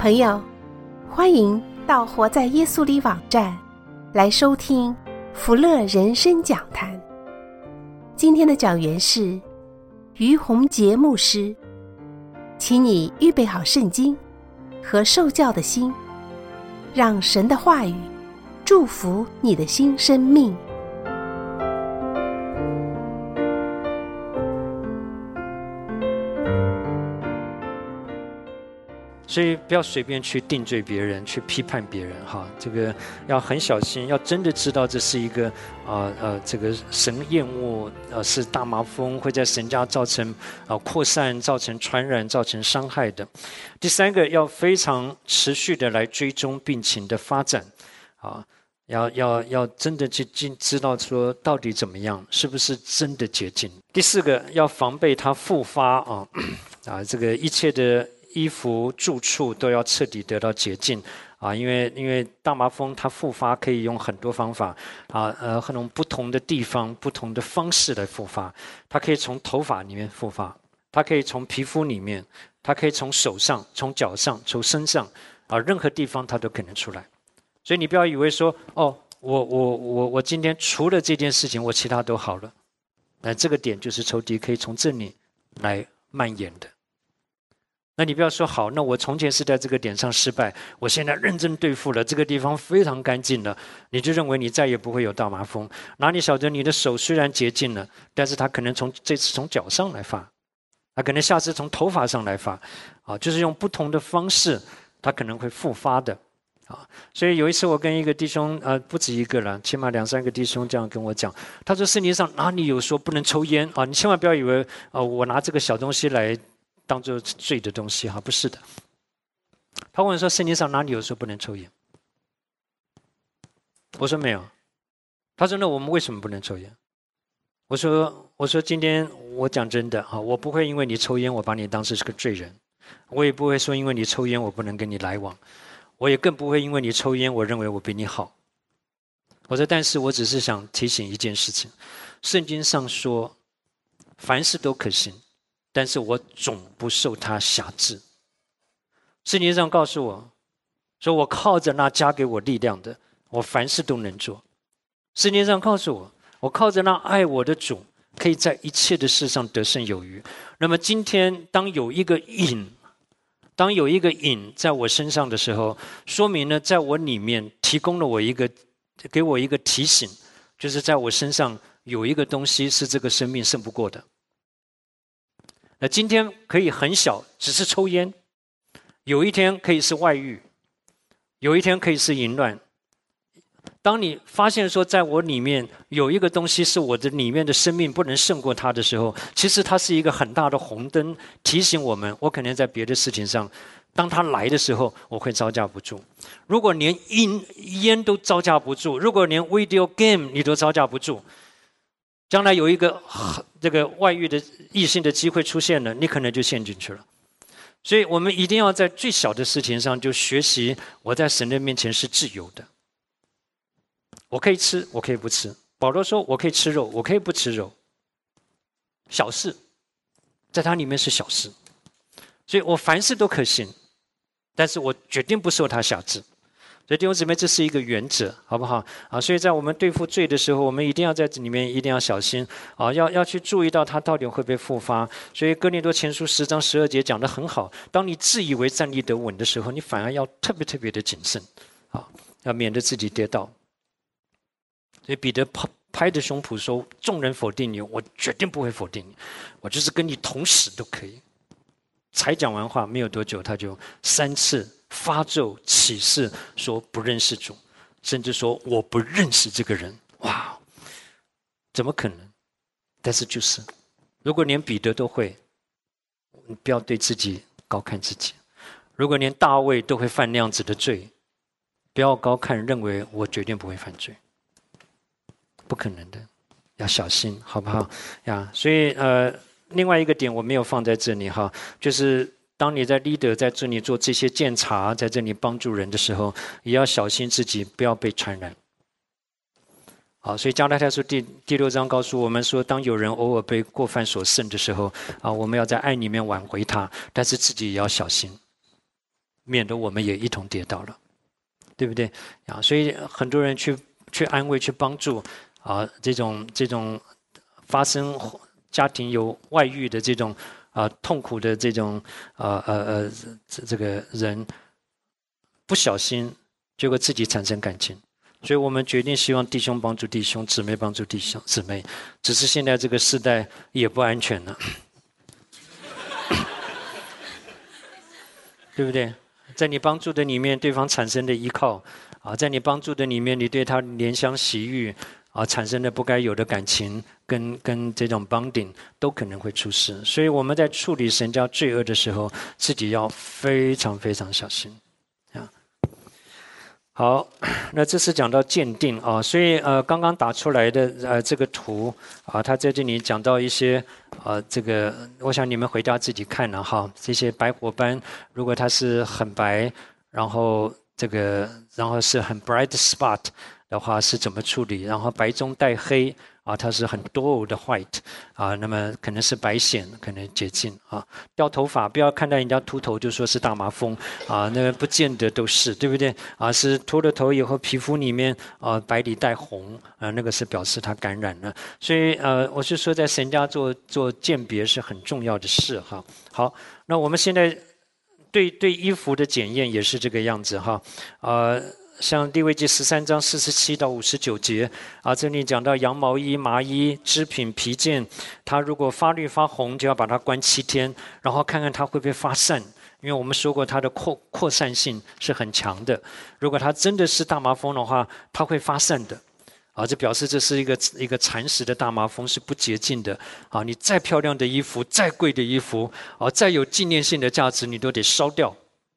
朋友，欢迎到活在耶稣里网站来收听福乐人生讲坛。今天的讲员是于洪杰牧师，请你预备好圣经和受教的心，让神的话语祝福你的新生命。 所以不要随便去定罪别人，去批判别人哈，这个要很小心，要真的知道这是一个这个神厌恶是大麻风，会在神家造成扩散、造成传染、造成伤害的。第三个，要非常持续的来追踪病情的发展啊，要真的去知道说到底怎么样，是不是真的洁净。第四个，要防备它复发这个一切的衣服住处都要彻底得到洁净因为大麻风它复发可以用很多方法很多不同的地方、不同的方式来复发。它可以从头发里面复发，它可以从皮肤里面，它可以从手上、从脚上、从身上任何地方它都可能出来。所以你不要以为说我今天除了这件事情，我其他都好了。那这个点就是仇敌可以从这里来蔓延的。那你不要说好，那我从前是在这个点上失败，我现在认真对付了，这个地方非常干净了，你就认为你再也不会有大麻风。哪里晓得你的手虽然洁净了，但是它可能这次从脚上来发，它可能下次从头发上来发就是用不同的方式，它可能会复发的所以有一次我跟一个弟兄不止一个了，起码2-3个弟兄这样跟我讲，他说圣经上哪里有说不能抽烟你千万不要以为我拿这个小东西来当作罪的东西不是的。他问说圣经上哪里有说不能抽烟？我说没有。他说那我们为什么不能抽烟？我说今天我讲真的我不会因为你抽烟我把你当成是个罪人，我也不会说因为你抽烟我不能跟你来往，我也更不会因为你抽烟我认为我比你好。我说但是我只是想提醒一件事情，圣经上说凡事都可行，但是我总不受他辖制。圣经上告诉我说我靠着那加给我力量的，我凡事都能做。圣经上告诉我靠着那爱我的主，可以在一切的事上得胜有余。那么今天当有一个瘾在我身上的时候，说明呢在我里面提供了给我一个提醒，就是在我身上有一个东西是这个生命胜不过的。那今天可以很小，只是抽烟；有一天可以是外遇；有一天可以是淫乱。当你发现说在我里面有一个东西是我的里面的生命不能胜过它的时候，其实它是一个很大的红灯，提醒我们我可能在别的事情上，当它来的时候我会招架不住。如果连烟都招架不住，如果连 video game 你都招架不住，将来有一个这个外遇的异性的机会出现了，你可能就陷进去了。所以我们一定要在最小的事情上就学习，我在神的面前是自由的，我可以吃，我可以不吃。保罗说我可以吃肉，我可以不吃肉，小事在他里面是小事。所以我凡事都可行，但是我决定不受他辖制。所以弟兄姊妹，这是一个原则，好不好所以在我们对付罪的时候，我们一定要在这里面一定要小心要去注意到它到底会被复发。所以哥林多前书10章12节讲得很好，当你自以为站立得稳的时候，你反而要特别的谨慎要免得自己跌倒。所以彼得拍着胸脯说，众人否定你，我决定不会否定你，我就是跟你同死都可以。才讲完话没有多久，他就3次发咒起誓说不认识主，甚至说我不认识这个人。哇，怎么可能？但是就是如果连彼得都会，你不要对自己高看自己。如果连大卫都会犯那样子的罪，不要高看认为我决定不会犯罪，不可能的，要小心，好不好呀？所以另外一个点我没有放在这里就是当你在 leader 在这里做这些检查，在这里帮助人的时候，也要小心自己不要被传染。所以加拉太书第6章告诉我们说，当有人偶尔被过犯所胜的时候我们要在爱里面挽回他，但是自己也要小心。 免得我们也一同跌倒了，对不对啊？所以很多人去安慰、去帮助啊，这种发生家庭有外遇的这种痛苦的这种这个人，不小心结果自己产生感情。所以我们决定希望弟兄帮助弟兄，姊妹帮助弟兄姊妹。只是现在这个时代也不安全了，对不对？在你帮助的里面，对方产生的依靠啊，在你帮助的里面，你对他怜香惜玉啊，产生的不该有的感情跟这种 bonding 都可能会出事。所以我们在处理神家罪恶的时候，自己要非常非常小心。好，那这是讲到鉴定啊，所以刚刚打出来的这个图啊，它在这里讲到一些这个，我想你们回家自己看了哈，这些白火斑，如果它是很白，然后是很 bright spot 的话是怎么处理？然后白中带黑啊，它是很 dull 的 white 啊，那么可能是白癣，可能洁净啊。掉头发，不要看到人家秃头就说是大麻风啊，那个不见得都是，对不对啊？是秃了头以后皮肤里面白里带红啊，那个是表示他感染了。所以我是说在神家做鉴别是很重要的事哈。好，那我们现在对衣服的检验也是这个样子哈，像利未记13章47到59节啊，这里讲到羊毛衣、麻衣、织品、皮件，它如果发绿发红，就要把它关7天，然后看看它会不会发散，因为我们说过它的扩散性是很强的。如果它真的是大麻风的话，它会发散的，啊，这表示这是一个蚕食的大麻风，是不洁净的。啊，你再漂亮的衣服、再贵的衣服，啊，再有纪念性的价值，你都得烧掉。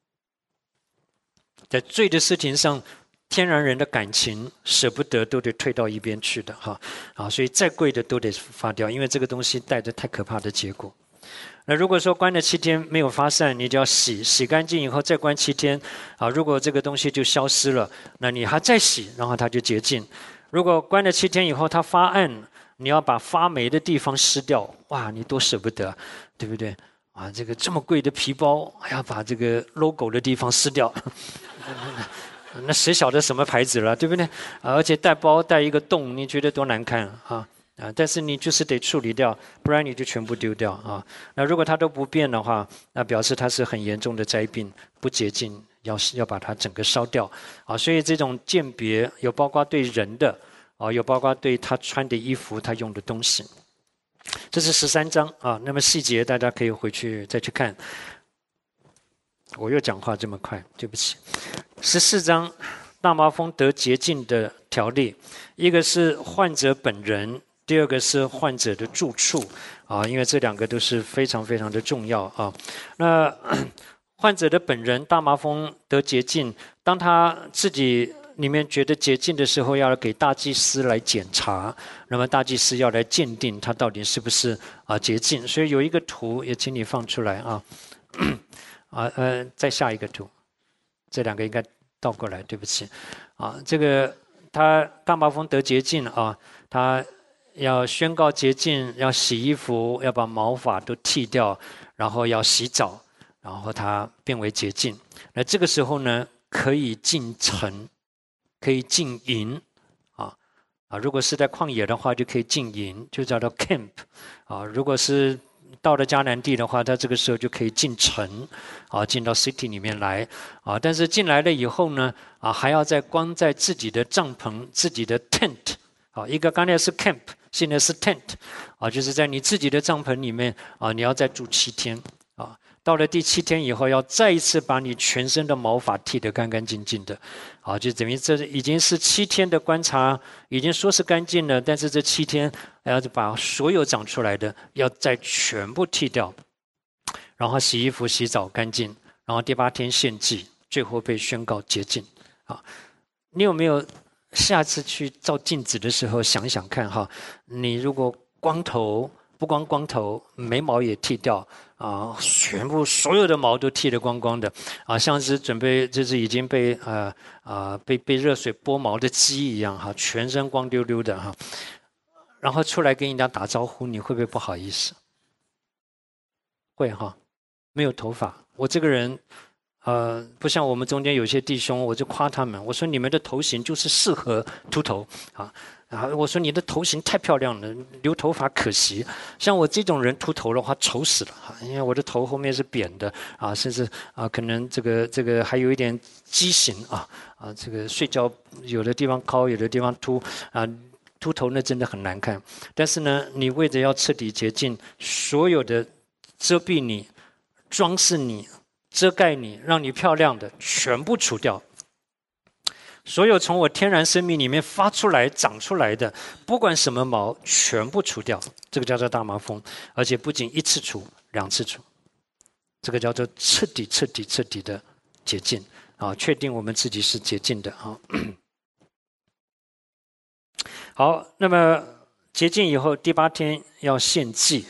在罪的事情上，天然人的感情舍不得，都得退到一边去的哈啊，所以再贵的都得发掉，因为这个东西带着太可怕的结果。那如果说关了7天没有发散，你就要洗干净以后再关7天啊。如果这个东西就消失了，那你还再洗，然后它就洁净。如果关了7天以后它发暗，你要把发霉的地方撕掉，哇，你多舍不得，对不对？啊，这个这么贵的皮包，还要把这个 logo 的地方撕掉。那谁晓得什么牌子了，对不对？而且带包带一个洞，你觉得多难看啊！但是你就是得处理掉，不然你就全部丢掉啊。那如果它都不变的话，那表示它是很严重的灾病，不洁净，要把它整个烧掉啊。所以这种鉴别有包括对人的啊，有包括对他穿的衣服、他用的东西。这是13章啊，那么细节大家可以回去再去看。我又讲话这么快，对不起。14章，大麻风得洁净的条例，一个是患者本人，第二个是患者的住处啊，因为这两个都是非常非常的重要啊。那患者的本人大麻风得洁净，当他自己里面觉得洁净的时候，要给大祭司来检查，那么大祭司要来鉴定他到底是不是洁净。所以有一个图也请你放出来啊。再下一个图，这两个应该倒过来，对不起，啊，这个他大麻风得洁净啊，他要宣告洁净，要洗衣服，要把毛发都剃掉，然后要洗澡，然后他变为洁净。那这个时候呢，可以进城，可以进营，如果是在旷野的话，就可以进营，就叫做 camp，如果是到了迦南地的话，他这个时候就可以进城，进到 city 里面来，但是进来了以后呢，还要再关在自己的帐篷、自己的 tent，一个刚才是 camp， 现在是 tent，就是在你自己的帐篷里面，你要再住7天，到了第7天以后，要再一次把你全身的毛发剃得干干净净的，就等于这已经是7天的观察，已经说是干净了，但是这7天要把所有长出来的要再全部剃掉，然后洗衣服、洗澡干净，然后第8天献祭，最后被宣告洁净。你有没有下次去照镜子的时候想想看哈？你如果光头，不光头，眉毛也剃掉。全部所有的毛都剃得光光的，像是准备就是已经被被热水剥毛的鸡一样全身光溜溜的然后出来跟人家打招呼，你会不会不好意思？会没有头发，我这个人不像我们中间有些弟兄，我就夸他们，我说你们的头型就是适合秃头我说你的头型太漂亮了，留头发可惜。像我这种人秃头的话，丑死了因为我的头后面是扁的甚至可能这个还有一点畸形这个睡觉有的地方高，有的地方秃秃头呢真的很难看。但是呢，你为着要彻底洁净，所有的遮蔽你、装饰你、遮盖你、让你漂亮的，全部除掉。所有从我天然生命里面发出来、长出来的，不管什么毛，全部除掉。这个叫做大麻风，而且不仅一次除、2次除，这个叫做彻底的洁净确定我们自己是洁净的好，那么洁净以后，第8天要献祭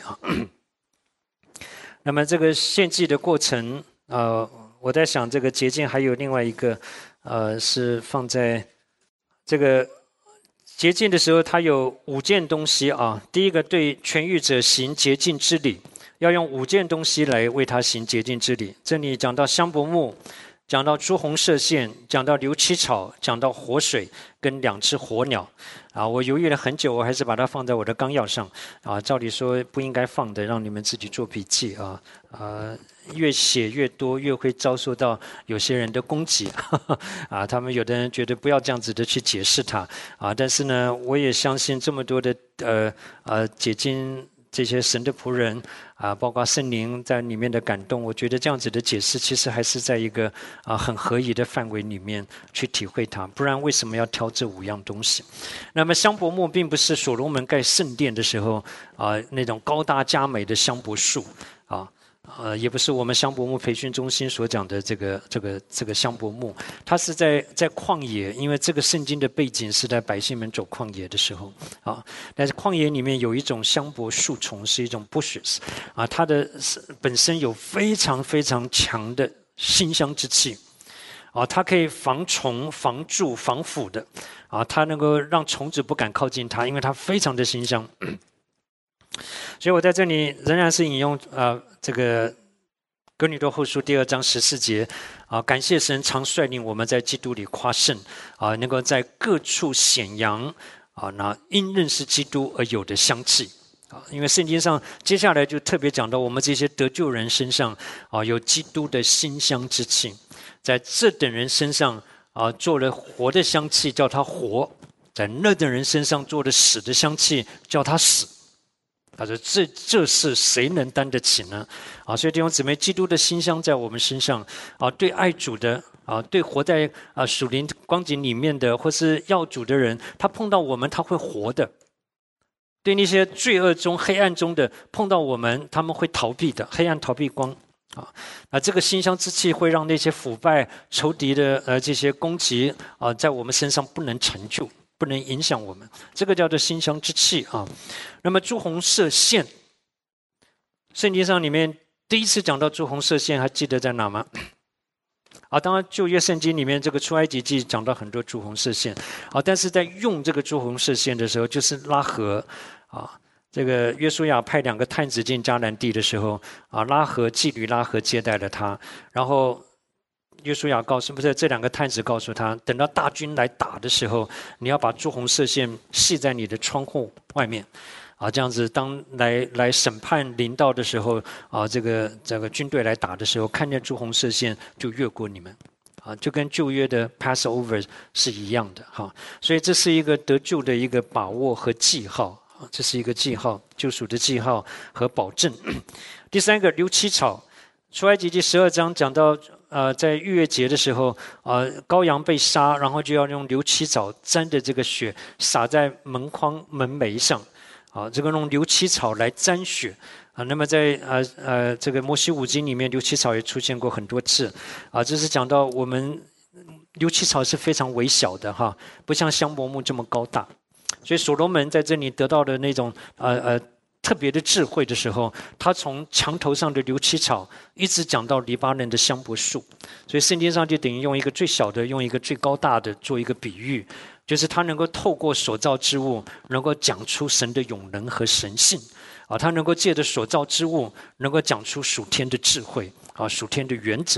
那么这个献祭的过程我在想，这个洁净还有另外一个是放在这个洁净的时候，它有5件东西第一个，对痊愈者行洁净之礼，要用5件东西来为他行洁净之礼。这里讲到香柏木，讲到朱红色线，讲到硫漆草，讲到活水跟2只活鸟我犹豫了很久，我还是把它放在我的纲要上照理说不应该放的，让你们自己做笔记越写越多，越会遭受到有些人的攻击他们有的人觉得不要这样子的去解释它但是呢，我也相信这么多的解经这些神的仆人包括圣灵在里面的感动，我觉得这样子的解释其实还是在一个很合宜的范围里面去体会它，不然为什么要挑这5样东西？那么香柏木并不是所罗门盖圣殿的时候那种高大佳美的香柏树也不是我们香柏木培训中心所讲的这个香柏木，它是在旷野，因为这个圣经的背景是在百姓们走旷野的时候但是旷野里面有一种香柏树丛，是一种 bushes 它的本身有非常非常强的馨香之气它可以防虫、防蛀、防腐的它能够让虫子不敢靠近它，因为它非常的馨香。所以我在这里仍然是引用这个哥林多后书第2章14节感谢神常率领我们在基督里夸胜能够在各处显扬那因认识基督而有的香气因为圣经上接下来就特别讲到我们这些得救人身上有基督的馨香之气，在这等人身上做了活的香气，叫他活；在那等人身上做了死的香气，叫他死。他说这是谁能担得起呢所以弟兄姊妹，基督的馨香在我们身上对爱主的对活在属灵光景里面的或是要主的人，他碰到我们他会活的。对那些罪恶中黑暗中的碰到我们，他们会逃避的，黑暗逃避光这个馨香之气会让那些腐败仇敌的这些攻击在我们身上不能成就，不能影响我们，这个叫做馨香之气那么朱红色线，圣经上里面第一次讲到朱红色线，还记得在哪吗？当然旧约圣经里面这个出埃及记讲到很多朱红色线但是在用这个朱红色线的时候，就是拉合这个约书亚派2个探子进迦南地的时候拉合妓女拉合接待了他，然后约书亚告诉这2个探子告诉他，等到大军来打的时候，你要把朱红色线系在你的窗户外面这样子当来审判临到的时候这个军队来打的时候，看见朱红色线就越过你们就跟旧约的 Passover 是一样的所以这是一个得救的一个把握和记号这是一个记号，救赎的记号和保证。第3个硫漆草，出埃及记12章讲到在逾越节的时候羔羊被杀，然后就要用硫漆草沾着这个血洒在门框门楣上这个用硫漆草来沾血那么在这个摩西五经里面，硫漆草也出现过很多次这是讲到我们硫漆草是非常微小的不像香柏木这么高大，所以所罗门在这里得到的那种特别的智慧的时候，他从墙头上的硫漆草一直讲到黎巴嫩的香柏树，所以圣经上就等于用一个最小的，用一个最高大的做一个比喻，就是他能够透过所造之物，能够讲出神的永能和神性他能够借着所造之物，能够讲出属天的智慧属天的原则。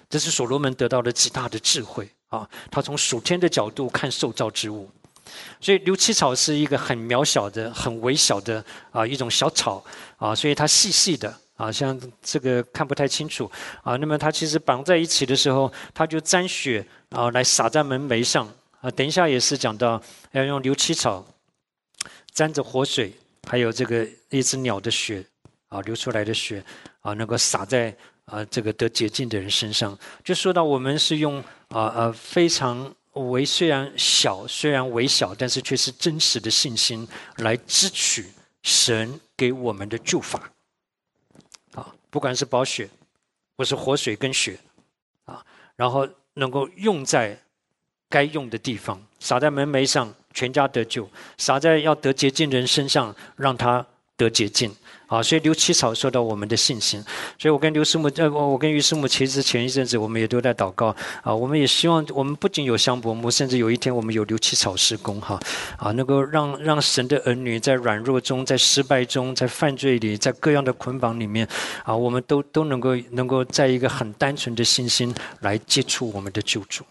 这是所罗门得到的极大的智慧啊！他从属天的角度看受造之物，所以流七草是一个很渺小的、很微小的一种小草啊，所以它细细的啊，像这个看不太清楚啊。那么它其实绑在一起的时候，它就沾血啊，来洒在门楣上啊。等一下也是讲到要用流七草沾着活水，还有这个一只鸟的血啊，流出来的血啊，能够洒在这个得洁净的人身上。就说到我们是用非常虽然小，虽然微小，但是却是真实的信心来支取神给我们的救法啊，不管是宝血或是活水跟血啊，然后能够用在该用的地方，洒在门楣上，全家得救；洒在要得洁净人身上，让他得洁净。啊，所以流七草说到我们的信心，所以我跟于师母其实前一阵子我们也都在祷告啊，我们也希望我们不仅有香柏木，甚至有一天我们有流七草施工能够让神的儿女在软弱中、在失败中、在犯罪里、在各样的捆绑里面我们都能够在一个很单纯的信心来接触我们的救主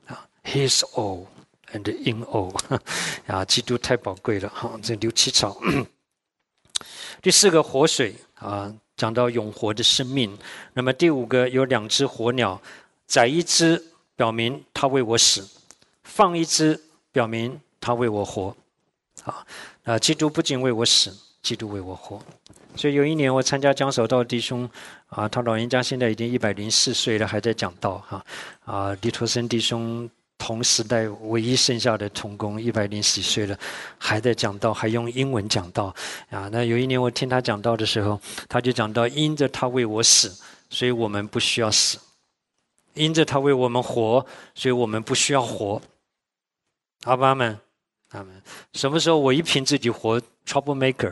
His all and in all 基督太宝贵了这流七草。第4个活水讲到永活的生命。那么第5个有2只活鸟，宰一只表明他为我死，放一只表明他为我活。基督不仅为我死，基督为我活。所以有一年我参加江守道弟兄他老人家现在已经104岁了，还在讲道李托生弟兄同时代唯一剩下的同工104岁了，还在讲道，还用英文讲道那有一年我听他讲道的时候，他就讲到因着他为我死，所以我们不需要死；因着他为我们活，所以我们不需要活。阿们。什么时候我一凭自己活 trouble maker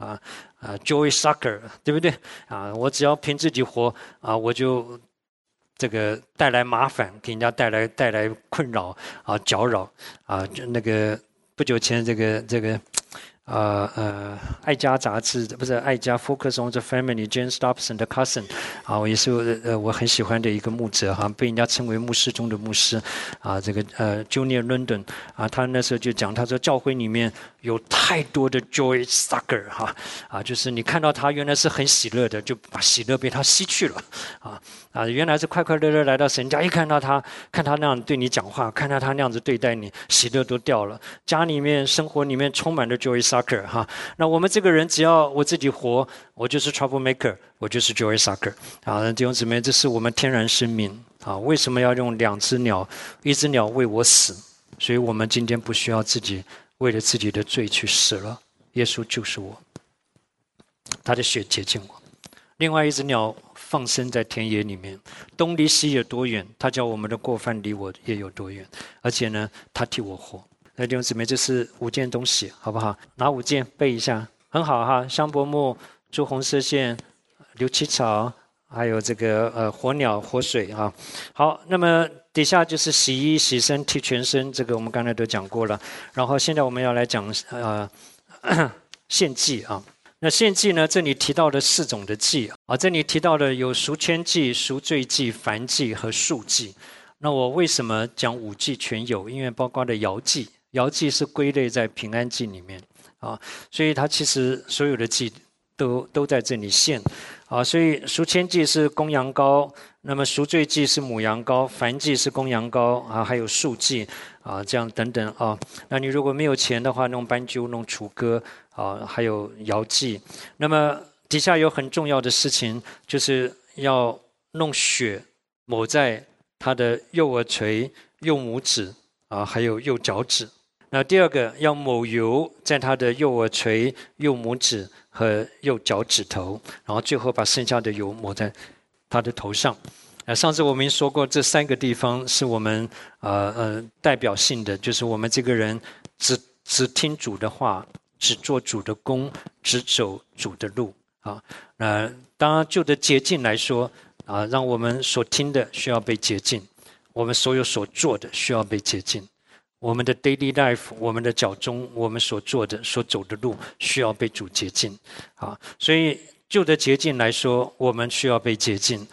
joy sucker 对不对我只要凭自己活我就这个带来麻烦，给人家带来困扰搅扰那个不久前这个爱家杂志不是爱家 Focus on the Family Jane Stopson 的 cousin 也是我很喜欢的一个牧者被人家称为牧师中的牧师这个Junior London 他那时候就讲，他说教会里面有太多的 joy sucker 就是你看到他原来是很喜乐的，就把喜乐被他吸去了原来是快快乐乐来到神家，一看到他那样对你讲话，看到他那样子对待你，喜乐都掉了。家里面生活里面充满了 joy sucker 那我们这个人只要我自己活，我就是 trouble maker， 我就是 joy sucker 弟兄姊妹，这是我们天然生命为什么要用2只鸟？一只鸟为我死，所以我们今天不需要自己为了自己的罪去死了，耶稣救赎我，他的血洁净我。另外一只鸟放生在田野里面，东离西有多远，他叫我们的过犯离我也有多远，而且呢他替我活。那弟兄姊妹，这是5件东西好不好？哪5件背一下？很好香柏木、朱红色线、流七草，还有这个活鸟、活水好，那么底下就是洗衣、洗身、剃全身，这个我们刚才都讲过了。然后现在我们要来讲献祭那献祭呢？这里提到的4种的祭这里提到的有赎愆祭、赎罪祭、燔祭和赎祭。那我为什么讲5祭全有？因为包括的摇祭，摇祭是归类在平安祭里面所以它其实所有的祭都在这里献所以赎愆祭是公羊羔，那么赎罪祭是母羊羔，燔祭是公羊羔还有赎祭这样等等那你如果没有钱的话，弄斑鸠、弄雏鸽还有摇祭。那么底下有很重要的事情，就是要弄血抹在他的右耳垂、右拇指还有右脚趾。那第2个要抹油在他的右耳垂、右拇指和右脚趾头，然后最后把剩下的油抹在他的头上。上次我们说过，这3个地方是我们代表性的，就是我们这个人只听主的话，只做主的工，只走主的路当然就的洁净来说让我们所听的需要被洁净，我们所有所做的需要被洁净，我们的 daily life， 我们的脚中我们所做的所走的路需要被主洁净所以就的洁净来说，我们需要被洁净。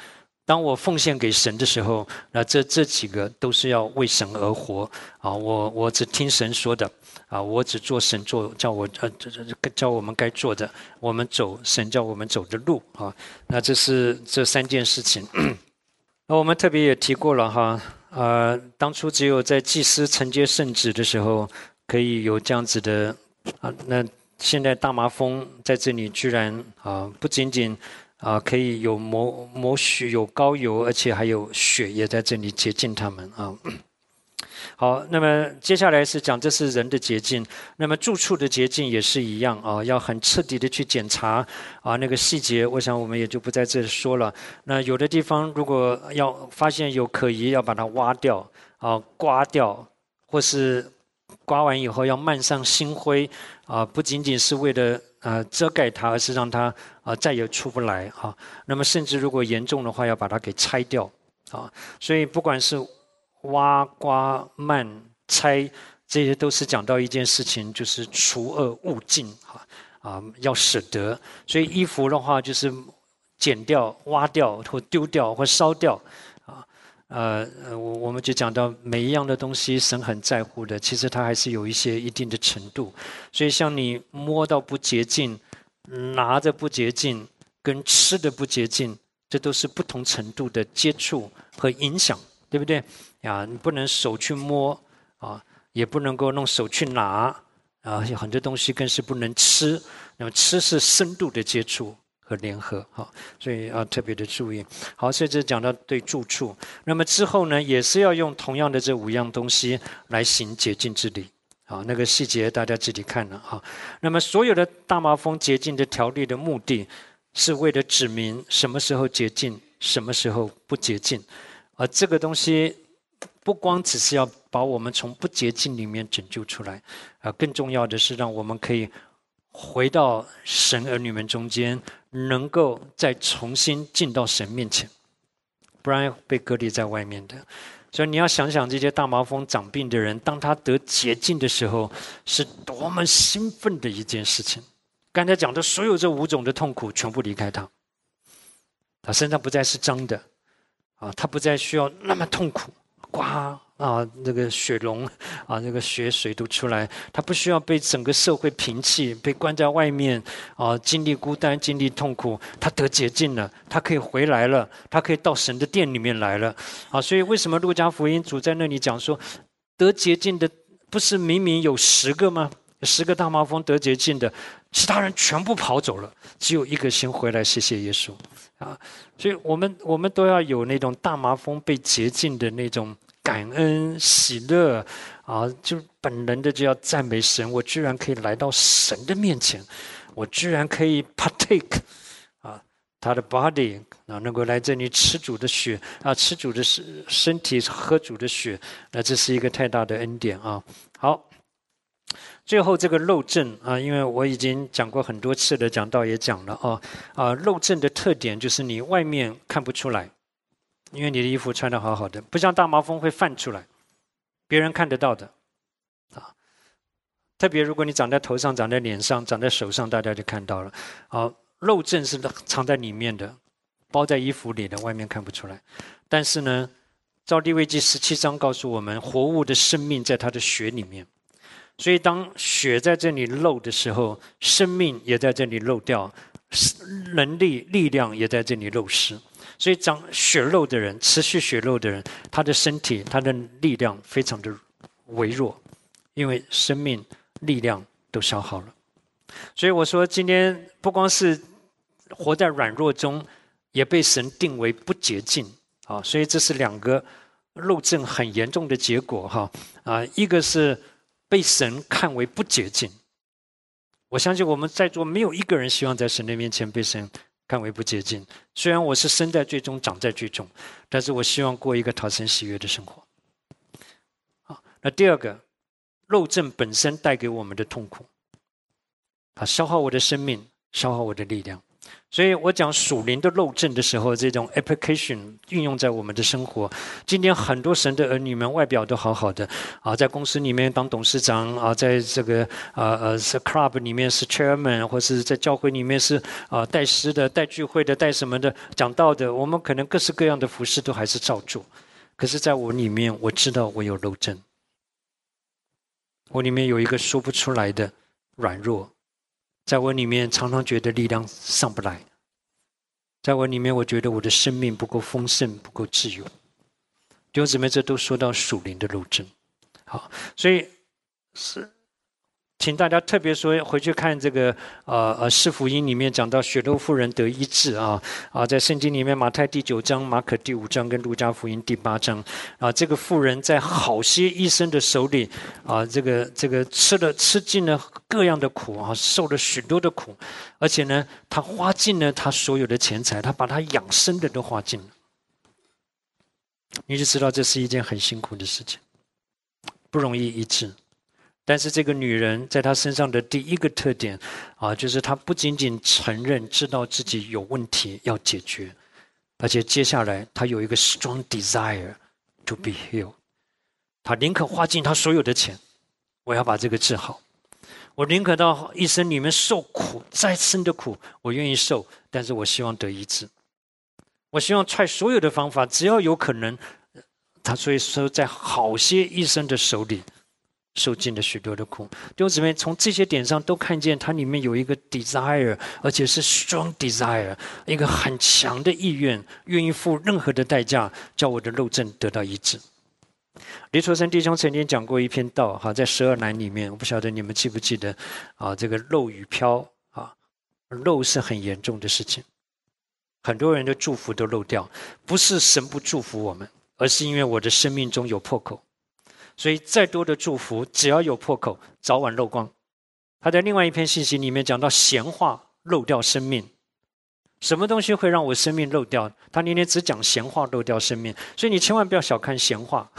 当我奉献给神的时候，那这几个都是要为神而活啊！我只听神说的啊，我只做神叫我们该做的，我们走神叫我们走的路啊。那这是这3件事情。那我们特别也提过了哈，当初只有在祭司承接圣旨的时候，可以有这样子的啊。那现在大麻风在这里居然不仅仅可以有抹血有膏油，而且还有血也在这里洁净他们啊。好，那么接下来是讲这是人的洁净，那么住处的洁净也是一样啊，要很彻底的去检查啊，那个细节，我想我们也就不在这里说了。那有的地方如果要发现有可疑，要把它挖掉啊，刮掉，或是刮完以后要漫上新灰啊，不仅仅是为了遮盖它，而是让它再也出不来啊。那么甚至如果严重的话，要把它给拆掉啊。所以不管是挖、刮、漫、拆，这些都是讲到一件事情，就是除恶务尽要舍得。所以衣服的话，就是剪掉、挖掉或丢掉或烧掉我们就讲到每一样的东西，神很在乎的，其实它还是有一定的程度。所以像你摸到不洁净、拿着不洁净跟吃的不洁净，这都是不同程度的接触和影响，对不对？你不能手去摸也不能够弄手去拿有很多东西更是不能吃。那么吃是深度的接触和联合所以要特别的注意。好，所以这讲到对住处。那么之后呢，也是要用同样的这5样东西来行洁净之礼。那个细节大家自己看了那么所有的大麻风洁净的条例的目的，是为了指明什么时候洁净，什么时候不洁净。这个东西不光只是要把我们从不洁净里面拯救出来更重要的是让我们可以回到神儿女们中间，能够再重新进到神面前，不然被隔离在外面的。所以你要想想这些大麻风长病的人，当他得洁净的时候，是多么兴奋的一件事情。刚才讲的所有这5种的痛苦全部离开他，他身上不再是脏的他不再需要那么痛苦，刮那个血龙那个血水都出来，他不需要被整个社会摒弃，被关在外面经历孤单，经历痛苦。他得洁净了，他可以回来了，他可以到神的殿里面来了所以为什么路加福音主在那里讲说，得洁净的不是明明有10个吗？10个大麻风得洁净的，其他人全部跑走了，只有1个先回来，谢谢耶稣所以我们都要有那种大麻风被洁净的那种感恩喜乐就本能的就要赞美神，我居然可以来到神的面前，我居然可以 partake他的 body 能够来这里吃主的血吃主的身体，喝主的血，那这是一个太大的恩典好。最后这个漏症因为我已经讲过很多次的，讲道也讲了漏症的特点就是你外面看不出来，因为你的衣服穿得好好的，不像大麻风会泛出来，别人看得到的特别如果你长在头上、长在脸上、长在手上，大家就看到了漏症是藏在里面的，包在衣服里的，外面看不出来。但是呢，照利未记17章告诉我们，活物的生命在他的血里面。所以当血在这里漏的时候，生命也在这里漏掉，能力力量也在这里漏失。所以长血漏的人，持续血漏的人，他的身体他的力量非常的微弱，因为生命力量都消耗了。所以我说今天不光是活在软弱中，也被神定为不洁净所以这是2个漏症很严重的结果一个是被神看为不洁净。我相信我们在座没有1个人希望在神的面前被神看为不洁净。虽然我是生在罪中，长在罪中，但是我希望过一个讨神喜悦的生活。那第2个，漏症本身带给我们的痛苦，它消耗我的生命，消耗我的力量。 所以我讲属灵的漏症的时候，这种 application 运用在我们的生活。今天很多神的儿女们外表都好好的啊，在公司里面当董事长啊，在这个是 club 里面是 chairman， 或是在教会里面是带诗的、带聚会的、带什么的、讲道的，我们可能各式各样的服事都还是照做。可是在我里面，我知道我有漏症，我里面有一个说不出来的软弱。在我里面常常觉得力量上不来，在我里面我觉得我的生命不够丰盛，不够自由。弟兄姊妹，这都说到属灵的漏症。好，所以请大家特别说回去看这个四福音里面讲到血漏妇人得医治在圣经里面马太第9章、马可第5章跟路加福音第8章这个妇人在好些医生的手里这个吃尽了各样的苦受了许多的苦，而且呢，他花尽了他所有的钱财，他把他养生的都花尽了。你就知道这是一件很辛苦的事情，不容易医治。但是这个女人在她身上的第一个特点就是她不仅仅承认知道自己有问题要解决，而且接下来她有一个 strong desire to be healed。 她宁可花尽她所有的钱，我要把这个治好。我宁可到一生里面受苦，再深的苦我愿意受，但是我希望得医治。我希望try所有的方法，只要有可能。他所以说在好些医生的手里受尽了许多的苦。弟兄姊妹，从这些点上都看见它里面有一个 desire， 而且是 strong desire， 一个很强的意愿，愿意付任何的代价叫我的漏症得到医治。李楚生弟兄曾经讲过一篇道在12难里面，我不晓得你们记不记得这个漏与飘漏是很严重的事情，很多人的祝福都漏掉，不是神不祝福我们，而是因为我的生命中有破口。所以再多的祝福只要有破口，早晚漏光。他在另外一篇信息里面讲到闲话漏掉生命。什么东西会让我生命漏掉？他那天只讲闲话漏掉生命，所以你千万不要小看闲话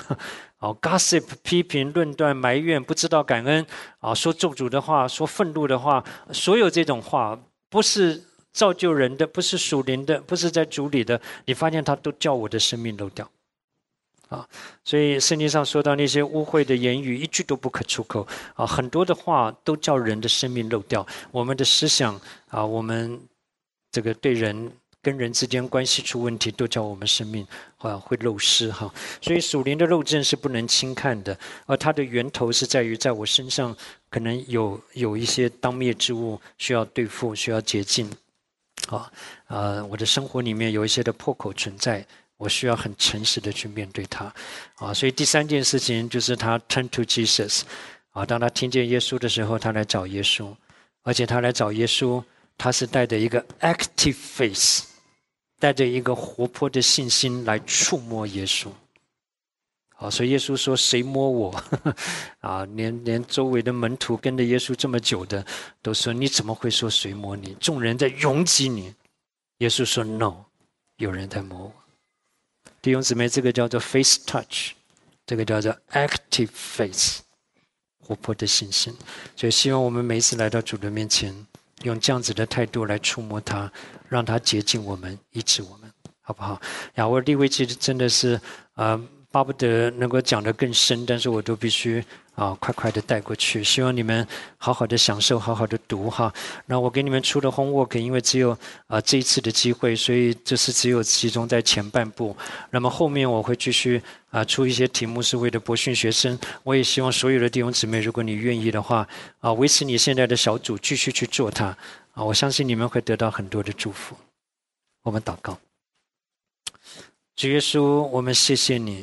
gossip 批评论断埋怨不知道感恩说咒诅的话，说愤怒的话，所有这种话不是造就人的，不是属灵的，不是在主里的，你发现他都叫我的生命漏掉所以圣经上说到那些污秽的言语一句都不可出口很多的话都叫人的生命漏掉。我们的思想我们这个对人跟人之间关系出问题，都叫我们生命会漏失所以属灵的漏症是不能轻看的，而它的源头是在于在我身上可能有一些当灭之物需要对付，需要洁净我的生活里面有一些的破口存在，我需要很诚实的去面对它所以第三件事情就是他 turn to Jesus 当他听见耶稣的时候，他来找耶稣，而且他来找耶稣，他是带着一个 active faith， 带着一个活泼的信心来触摸耶稣所以耶稣说谁摸我连周围的门徒跟着耶稣这么久的都说你怎么会说谁摸你，众人在拥挤你。耶稣说 no， 有人在摸我。弟兄姊妹，这个叫做 face touch， 这个叫做 active faith， 活泼的信心。所以希望我们每一次来到主的面前，用这样子的态度来触摸他，让他洁净我们，医治我们，好不好？我利未记真的是巴不得能够讲得更深，但是我都必须快快的带过去。希望你们好好的享受，好好的读那我给你们出的 homework， 因为只有这一次的机会，所以这是只有集中在前半部。那么后面我会继续出一些题目，是为了博训学生。我也希望所有的弟兄姊妹，如果你愿意的话维持你现在的小组，继续去做它我相信你们会得到很多的祝福。我们祷告。主耶稣，我们谢谢你。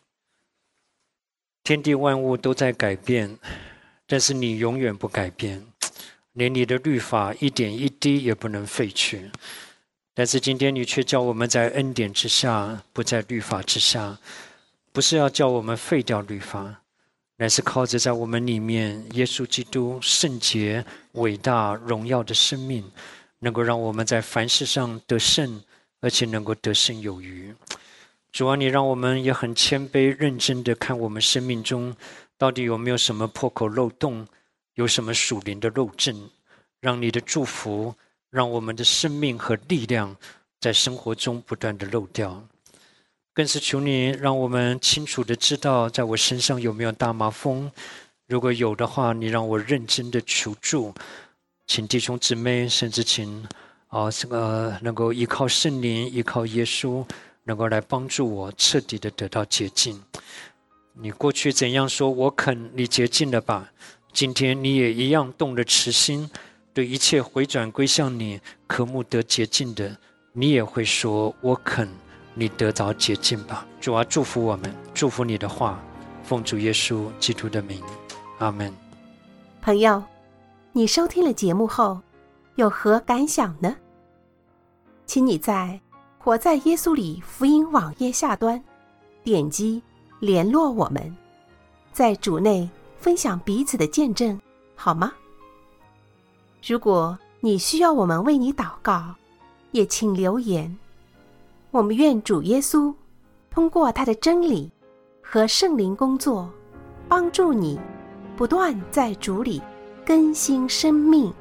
天地万物都在改变，但是你永远不改变，连你的律法一点一滴也不能废去。但是今天你却叫我们在恩典之下，不在律法之下，不是要叫我们废掉律法，乃是靠着在我们里面耶稣基督圣洁伟大荣耀的生命，能够让我们在凡事上得胜，而且能够得胜有余。主啊，你让我们也很谦卑认真的看我们生命中到底有没有什么破口漏洞，有什么属灵的漏症，让你的祝福让我们的生命和力量在生活中不断的漏掉。更是求你让我们清楚的知道，在我身上有没有大麻风，如果有的话，你让我认真的求助，请弟兄姊妹，甚至请能够依靠圣灵，依靠耶稣，能够来帮助我彻底的得到洁净。你过去怎样说我肯，你洁净了吧，今天你也一样动了慈心，对一切回转归向你渴慕得洁净的，你也会说我肯，你得着洁净吧。主啊，祝福我们，祝福你的话，奉主耶稣基督的名，阿们。 朋友，你收听了节目后有何感想呢？请你在活在耶稣里福音网页下端点击联络我们，在主内分享彼此的见证，好吗？如果你需要我们为你祷告，也请留言。我们愿主耶稣通过他的真理和圣灵工作，帮助你不断在主里更新生命。